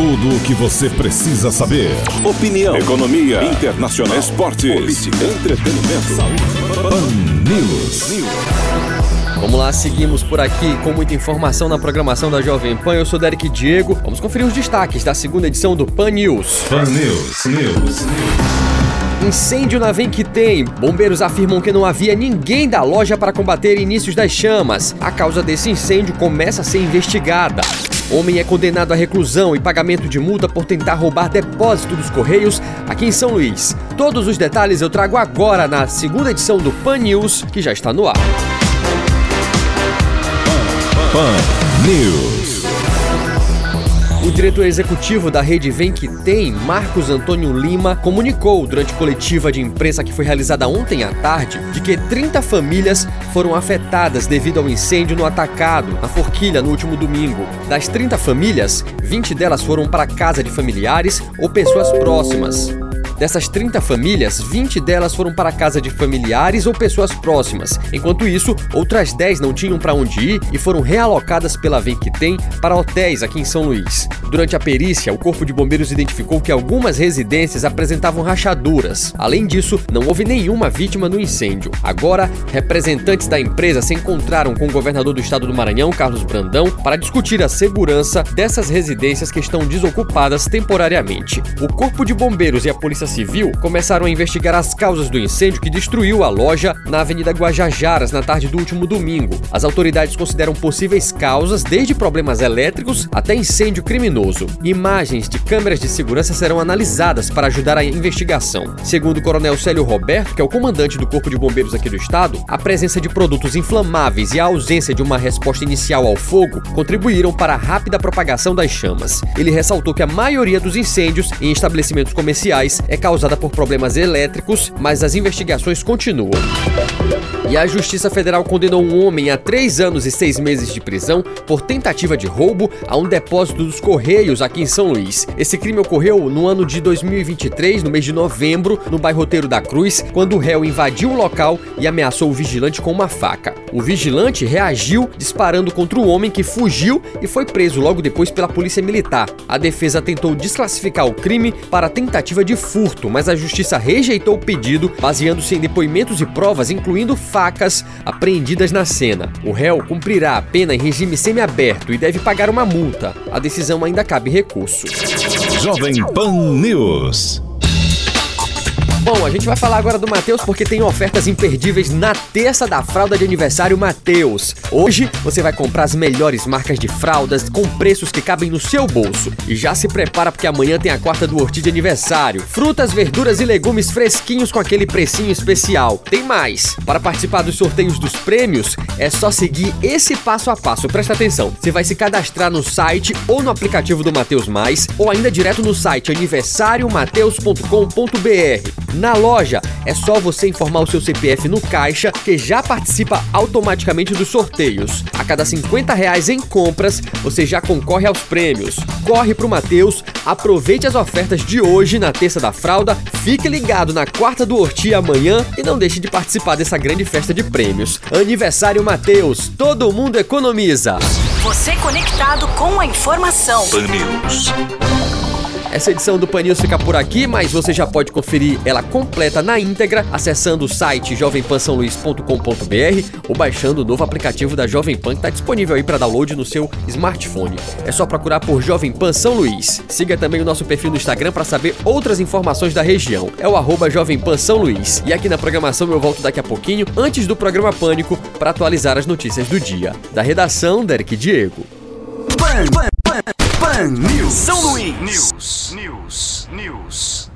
Tudo o que você precisa saber. Opinião, economia, internacional, esportes, política, entretenimento, Pan News. Vamos lá, seguimos por aqui com muita informação na programação da Jovem Pan. Eu sou Derek Diego. Vamos conferir os destaques da segunda edição do Pan News. Pan News. Incêndio na Vem Que Tem. Bombeiros afirmam que não havia ninguém da loja para combater inícios das chamas. A causa desse incêndio começa a ser investigada. Homem é condenado à reclusão e pagamento de multa por tentar roubar depósito dos Correios aqui em São Luís. Todos os detalhes eu trago agora na segunda edição do Pan News, que já está no ar. Pan News. O diretor executivo da rede Vem Que Tem, Marcos Antônio Lima, comunicou durante coletiva de imprensa que foi realizada ontem à tarde de que 30 famílias foram afetadas devido ao incêndio no atacado, na Forquilha, no último domingo. Das 30 famílias, 20 delas foram para a casa de familiares ou pessoas próximas. Dessas 30 famílias, 20 delas foram para a casa de familiares ou pessoas próximas. Enquanto isso, outras 10 não tinham para onde ir e foram realocadas pela Vem Que Tem para hotéis aqui em São Luís. Durante a perícia, o Corpo de Bombeiros identificou que algumas residências apresentavam rachaduras. Além disso, não houve nenhuma vítima no incêndio. Agora, representantes da empresa se encontraram com o governador do estado do Maranhão, Carlos Brandão, para discutir a segurança dessas residências que estão desocupadas temporariamente. O Corpo de Bombeiros e a Polícia Civil começaram a investigar as causas do incêndio que destruiu a loja na Avenida Guajajaras na tarde do último domingo. As autoridades consideram possíveis causas desde problemas elétricos até incêndio criminoso. Imagens de câmeras de segurança serão analisadas para ajudar a investigação. Segundo o coronel Célio Roberto, que é o comandante do Corpo de Bombeiros aqui do estado, a presença de produtos inflamáveis e a ausência de uma resposta inicial ao fogo contribuíram para a rápida propagação das chamas. Ele ressaltou que a maioria dos incêndios em estabelecimentos comerciais é causada por problemas elétricos, mas as investigações continuam. E a Justiça Federal condenou um homem a 3 anos e 6 meses de prisão por tentativa de roubo a um depósito dos Correios aqui em São Luís. Esse crime ocorreu no ano de 2023, no mês de novembro, no bairro Roteiro da Cruz, quando o réu invadiu o local e ameaçou o vigilante com uma faca. O vigilante reagiu disparando contra o homem, que fugiu e foi preso logo depois pela polícia militar. A defesa tentou desclassificar o crime para tentativa de furto, mas a justiça rejeitou o pedido, baseando-se em depoimentos e provas, incluindo facas apreendidas na cena. O réu cumprirá a pena em regime semiaberto e deve pagar uma multa. A decisão ainda cabe recurso. Jovem Pan News. Bom, a gente vai falar agora do Mateus porque tem ofertas imperdíveis na terça da fralda de aniversário Mateus. Hoje você vai comprar as melhores marcas de fraldas com preços que cabem no seu bolso. E já se prepara porque amanhã tem a quarta do Horti de aniversário. Frutas, verduras e legumes fresquinhos com aquele precinho especial. Tem mais! Para participar dos sorteios dos prêmios, é só seguir esse passo a passo. Presta atenção, você vai se cadastrar no site ou no aplicativo do Mateus Mais, ou ainda direto no site aniversariomateus.com.br. Na loja, é só você informar o seu CPF no caixa, que já participa automaticamente dos sorteios. A cada R$50 em compras, você já concorre aos prêmios. Corre pro Mateus, aproveite as ofertas de hoje na terça da fralda, fique ligado na quarta do Horti amanhã e não deixe de participar dessa grande festa de prêmios. Aniversário Mateus, todo mundo economiza. Você conectado com a informação. Pan News. Essa edição do Pan News fica por aqui, mas você já pode conferir ela completa na íntegra acessando o site jovempansaoluís.com.br ou baixando o novo aplicativo da Jovem Pan, que está disponível aí para download no seu smartphone. É só procurar por Jovem Pan São Luís. Siga também o nosso perfil no Instagram para saber outras informações da região. É o @Jovem Pan São Luís. E aqui na programação eu volto daqui a pouquinho, antes do programa Pânico, para atualizar as notícias do dia. Da redação, Derek Diego. Pan News. São Luís. News.